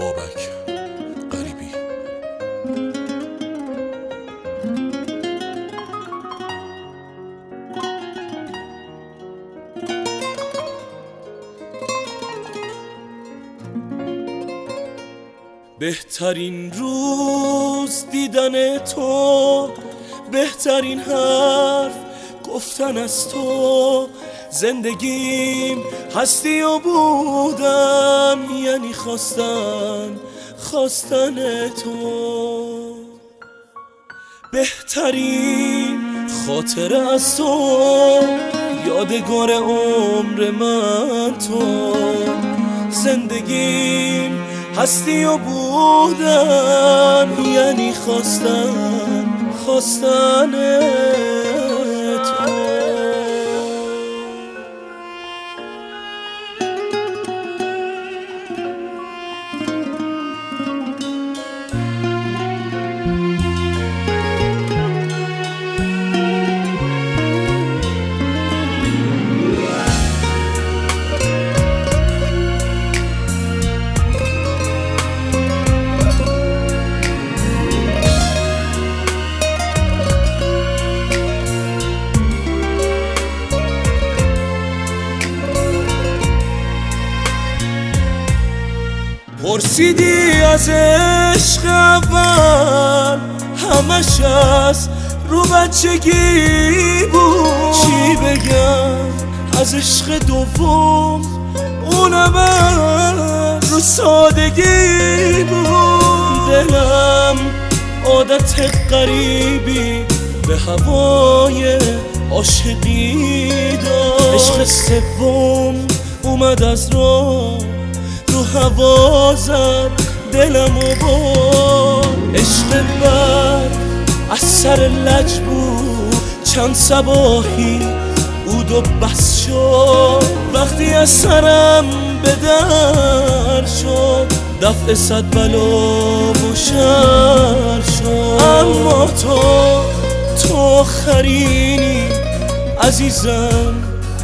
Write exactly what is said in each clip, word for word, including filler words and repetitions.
بابک غریبی. بهترین روز دیدن تو، بهترین حرف گفتن از تو، زندگیم هستی و بودن یعنی خواستن خواستن تو. بهترین خاطره از تو، یادگار عمر من تو، زندگیم هستی و بودن یعنی خواستن خواستن تو. پرسیدی از عشق اول، همش از رو بچگی بود. چی بگم از عشق دوم، اونم از رو سادگی بود. دلم عادت غریبی به هوای عاشقی داشت. عشق سوم اومد از راه، رو هوا زد دلم و با. عشق بعد از سر لج بود، چند صباحی بود و بس شد. وقتی از سرم به در شد، دفع صد بلا و شر شد. اما تو تو آخرینی عزیزم،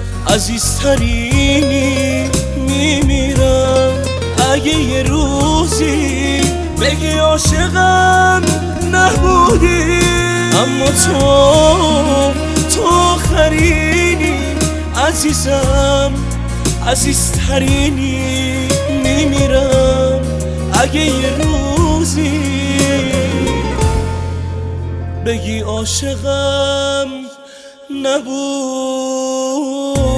عزیزترینی. میمیرم اگه یه روزی بگی عاشقم نبودی. اما تو تو آخرینی عزیزم، عزیزترینی. میمیرم اگه یه روزی بگی عاشقم نبودی.